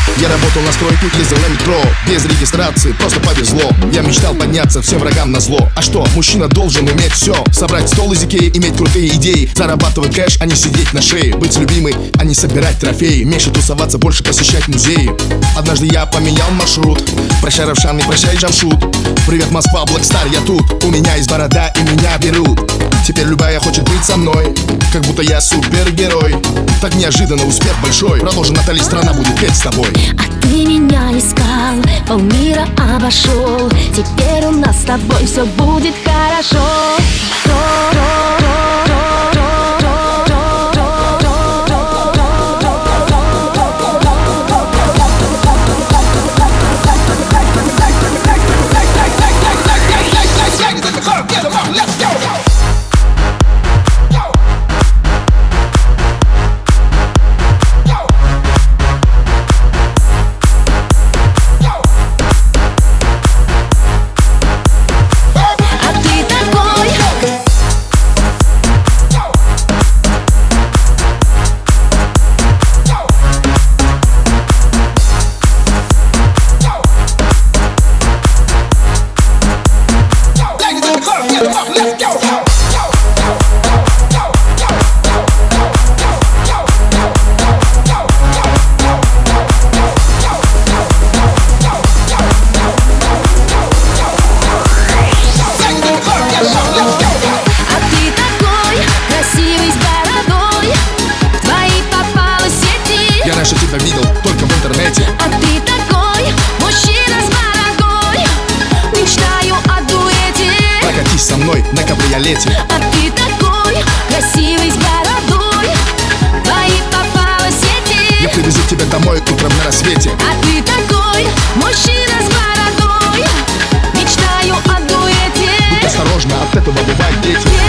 Я работал на стройке, ездил на метро, без регистрации, просто повезло. Я мечтал подняться всем врагам назло. А что, мужчина должен уметь все: собрать стол из Икеи, иметь крутые идеи, зарабатывать кэш, а не сидеть на шее, быть любимой, а не собирать трофеи, меньше тусоваться, больше посещать музеи. Однажды я поменял маршрут. Прощай, Равшан, не прощай, Джамшут. Привет, Москва, Блэкстар, я тут. У меня есть борода и меня берут. Теперь любая хочет быть со мной, как будто я супергерой. Так неожиданно успех большой. Продолжи, Натали, страна будет петь с тобой. А ты меня искал, полмира обошел. Теперь у нас с тобой все будет хорошо. Я раньше тебя видел только в интернете. А ты такой мужчина с бородой. Мечтаю о дуэте. Прокатись со мной на кабриолете. А ты такой красивый с бородой. Твои попало сети. Я привезу тебя домой утром на рассвете. А ты такой мужчина с бородой. Мечтаю о дуэте. Будь осторожна, от этого бывают дети.